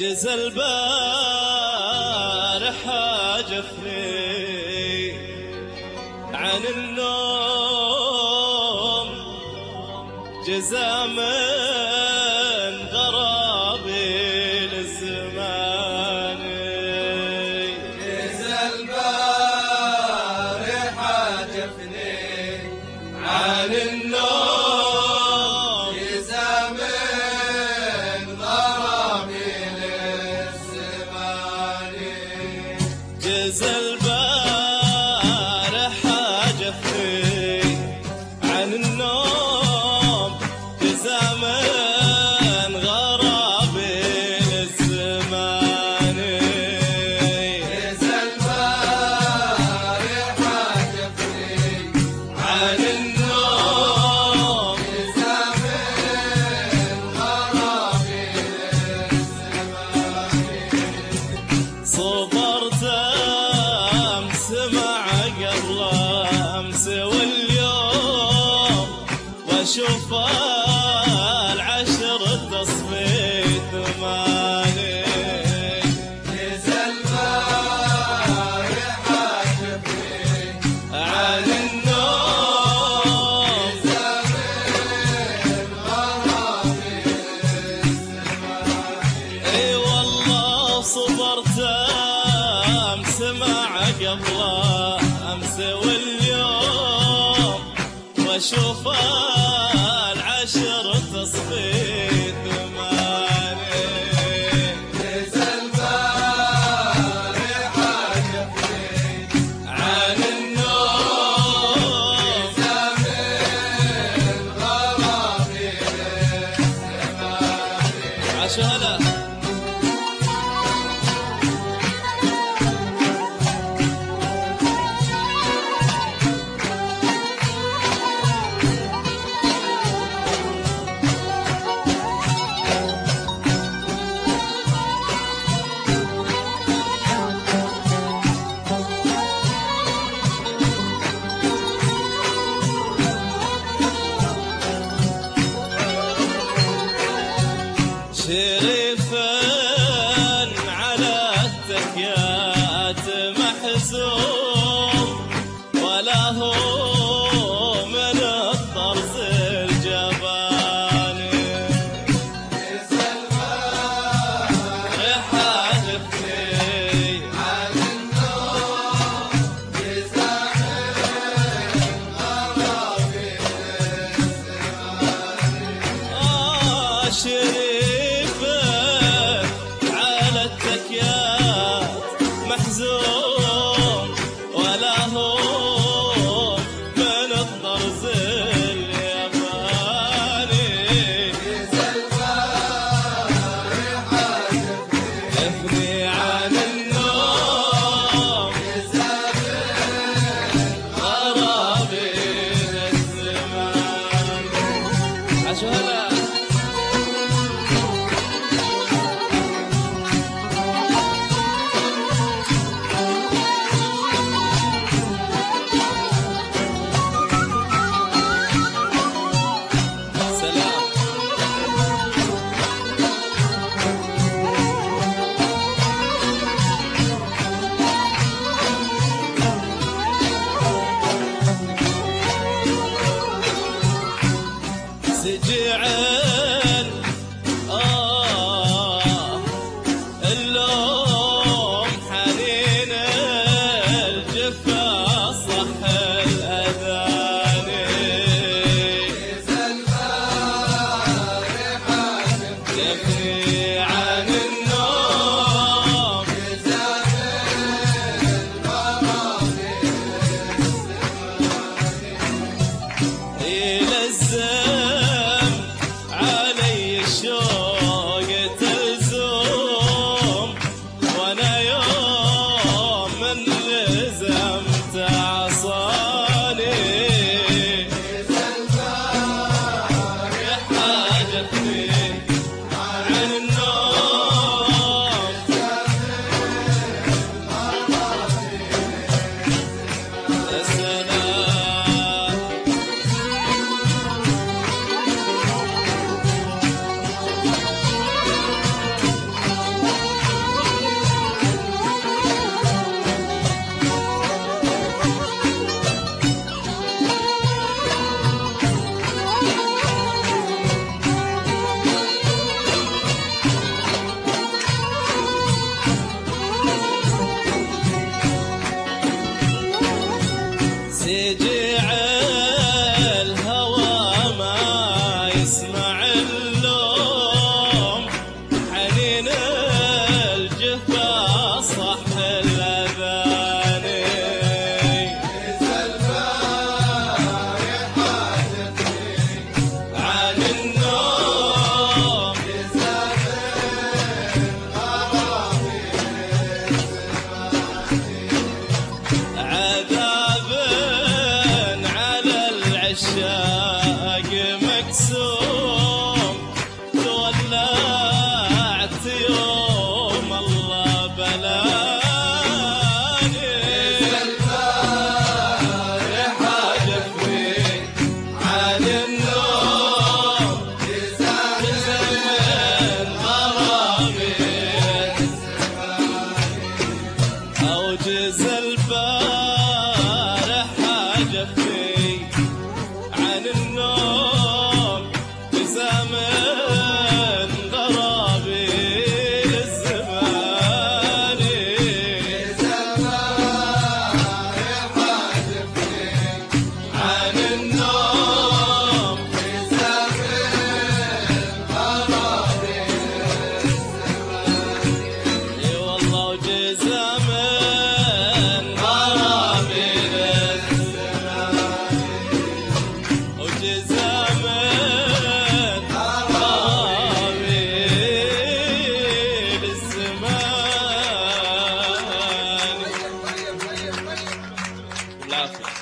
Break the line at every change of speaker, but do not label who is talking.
جز البارحة جفني عن النوم، جزا من غرابي للزمان.
جز البارحة جفني عن النوم، جزا من غرابي للزمان.
جز البارحة جفني عن النوم، جزا من غرابي للزمان.
جز البارحة جفني عن النوم، جزا من غرابي للزمان.
صبرت أمس مع قبل أمس واليوم، وأشوف العشر تصفيت مالي.
جز البارحة جفني
عن النوم،
جزا من غرابي للزمان.
اي والله صبرت امس مع قبله امس واليوم، واشوف العشر تصفيت مالي.
جز البارحة جفني
عن النوم،
جزا من غرابي للزمان.
عشانه العافيه.